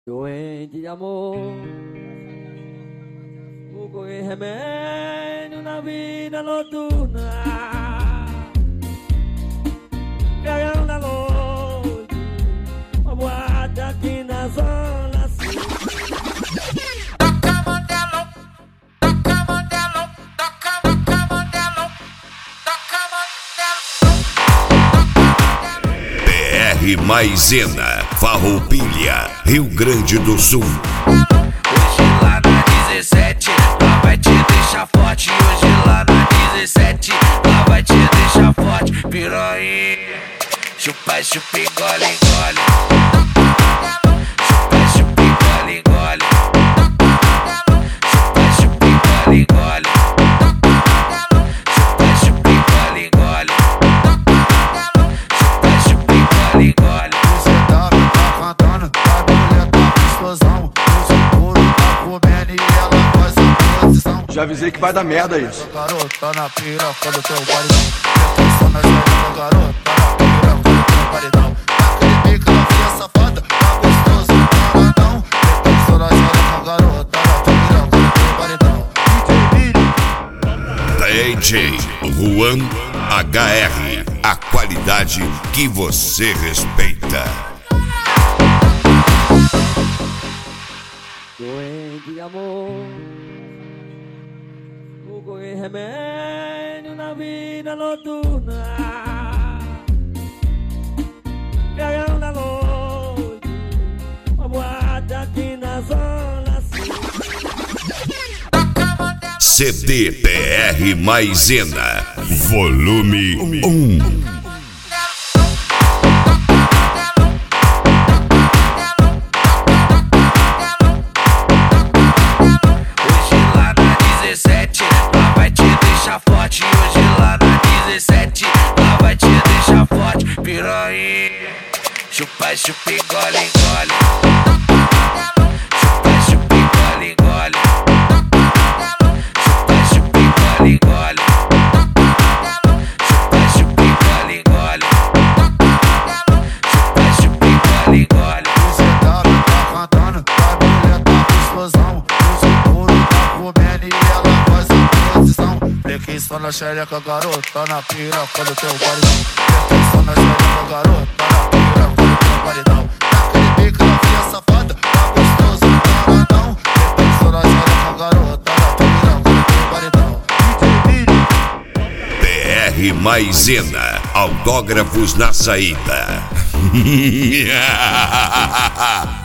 Doente de amor, procurei remédio na vida noturna, caião da noite, uma boate aqui na zona sul. Toca modelo, toca modelo, toca modelo, toca modelo. PR Maisena, Farroupilha, Rio Grande do Sul. Hoje lá na 17, lá vai te deixar forte. Hoje lá na 17, lá vai te deixar forte. Piranha, chupa, chupa, engole, engole. Chupa, chupa, engole, engole. Chupa, chupa, engole, engole. Chupa, chupa, engole, engole. Chupa, chupa, engole, engole. Você tá cantando, a mulher tá com explosão. O seguro tá comendo e ela faz a posição. Já avisei que vai dar merda isso. Garota na piroca do teu paredão. Atenção nas velhas, garota na piroca do teu paredão. Aquele pica novinha safada, tá gostoso, não não. Atenção nas velhas, garota na piroca do teu paredão. DJ Juan HR, a qualidade que você respeita. Doente de amor, procurei remédio na vida noturna, caião da noite, uma boate aqui na zona sul. CD PR Maisena, volume 1. Hoje lá na 17, lá vai te deixar forte. Hoje lá na 17, lá vai te deixar forte. Piranha, chupa, chupa, engole, engole. Chupa, chupa, engole, engole. Chupa, chupa, engole, engole. Chupa, chupa, engole, engole. Chupa, chupa, engole, engole. Você tá cantando, a mulher tá com explosão. O seguro tá comendo e ela faz a posição. Flequei só na xereca, garota na piroca do teu paredão. Flequei só na xereca, garota na piroca do teu paredão. Aquele pica novinha safada, tá gostoso, não não. Flequei só na xereca, garota na piroca do teu paredão. PR Maisena, autógrafos na saída.